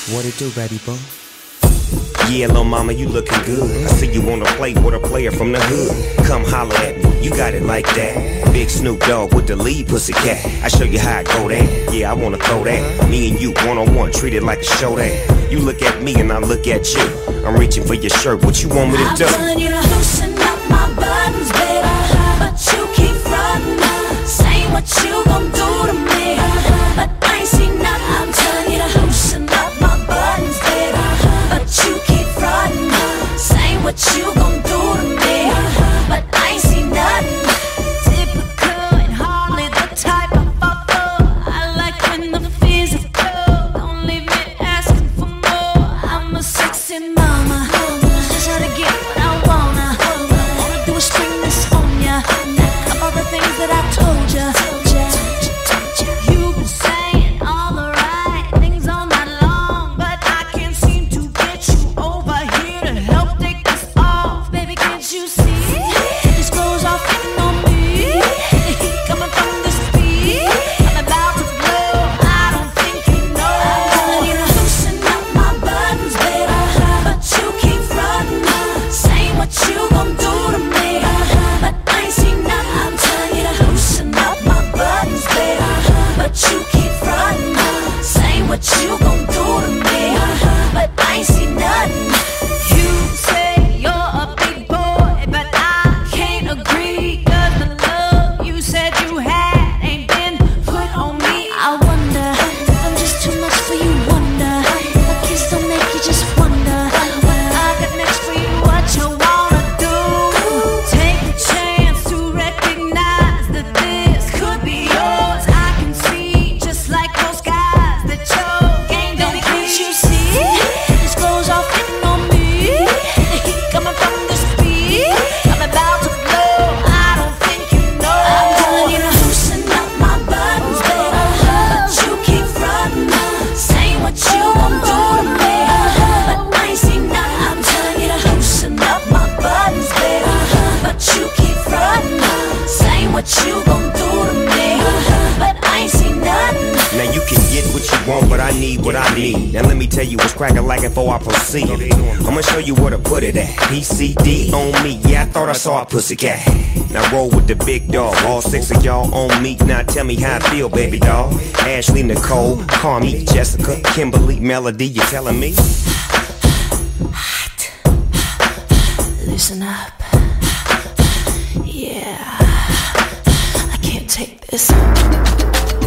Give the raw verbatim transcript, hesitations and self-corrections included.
What it do, baby boy? Yeah, lil' mama, you looking good. I see you wanna play with a player from the hood. Come holler at me, you got it like that. Big Snoop Dogg with the lead pussycat. I show you how I go that. Yeah, I wanna throw that. Me and you one on one, treat it like a show that. You look at me and I look at you. I'm reaching for your shirt. What you want me to do? I'm telling you to loosen up my buttons, baby, but you keep frontin', saying what you gon' do to me, but I ain't seen nothing. I'm telling you to loosen up my buttons, baby, but you keep frontin', saying what you gon' do to me, but I ain't seen nothing. Typical and hardly the type I fall for. I like when the physical, don't leave me asking for more. I'm a sexy mama, just trying to get what I wanna. Wanna do is spring this on ya, all the things that I told ya. You've been saying all the right things all night long, but I can't seem to get you over here to help take this off. Baby, can't you see? This goes off hitting on me. The heat coming from the speed. I'm about to blow. I don't think you know. I'm telling you to loosen up my buttons, baby, but you keep frontin', saying what you gon' do to me, but I ain't seen nothing. I'm telling you to loosen up my buttons, baby, but you keep frontin', saying what you gon' do to me, but I ain't seen nothing. You say you're a big boy, but I can't agree, 'cause the love you said you had ain't been put on me. I wonder if I'm just too much for you, wonder if a kiss don't make you just wonder what I got next for you, what you wanna do. Take the chance to recognize that this could be yours. I can see just like those guys that your game don't please. Can't you see? This goes off hitting on me. The heat coming from the speed. I'm about to blow. I don't think you know. I'm telling you to loosen up my buttons, baby, but you keep frontin', saying what you gon' do to me, but I ain't seen nothing. I'm telling you to loosen up my buttons, baby, but you keep frontin', saying what you gon' do to me, but I ain't seen nothing. Now you can get what you want, but I need what I need. Now let me tell you what's cracking like before I proceed. I'ma show you where to put it at. P C D on me, yeah, I thought I saw a pussycat. Now roll with the big dog, all six of y'all on me. Now tell me how I feel, baby doll. Ashley, Nicole, Carmi, Jessica, Kimberly, Melody, you telling me? Listen up. Yeah, I can't take this.